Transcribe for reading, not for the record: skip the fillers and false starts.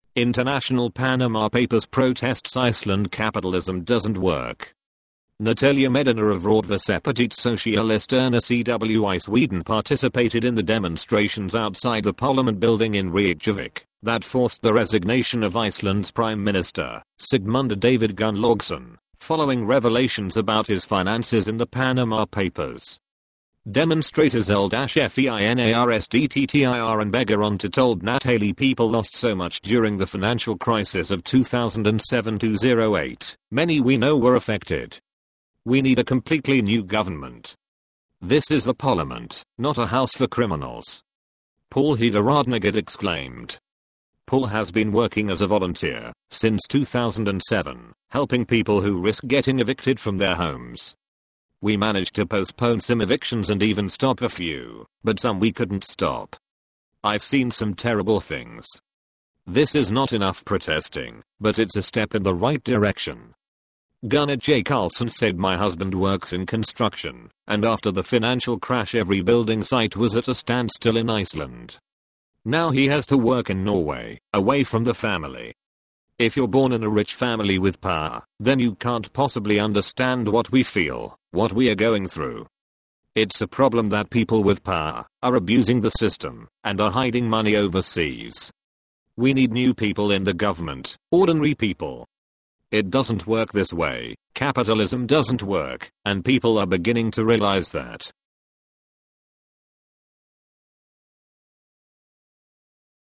International Panama Papers protests Iceland capitalism doesn't work. Natalia Medina of Rådhuspartiet Socialisterna CW Sweden participated in the demonstrations outside the parliament building in Reykjavik that forced the resignation of Iceland's Prime Minister, Sigmundur David Gunnlaugsson, following revelations about his finances in the Panama Papers. Demonstrators L-FEINARSDTTIR and Begaronta told Natalie people lost so much during the financial crisis of 2007-08. Many we know were affected. We need a completely new government. This is the parliament, not a house for criminals. Paul Hidaradnagad exclaimed. Paul has been working as a volunteer since 2007, helping people who risk getting evicted from their homes. We managed to postpone some evictions and even stop a few, but some we couldn't stop. I've seen some terrible things. This is not enough protesting, but it's a step in the right direction. Gunnar J. Carlson said, my husband works in construction, and after the financial crash every building site was at a standstill in Iceland. Now he has to work in Norway, away from the family. If you're born in a rich family with power, then you can't possibly understand what we feel, what we are going through. It's a problem that people with power are abusing the system and are hiding money overseas. We need new people in the government, ordinary people. It doesn't work this way, capitalism doesn't work, and people are beginning to realize that.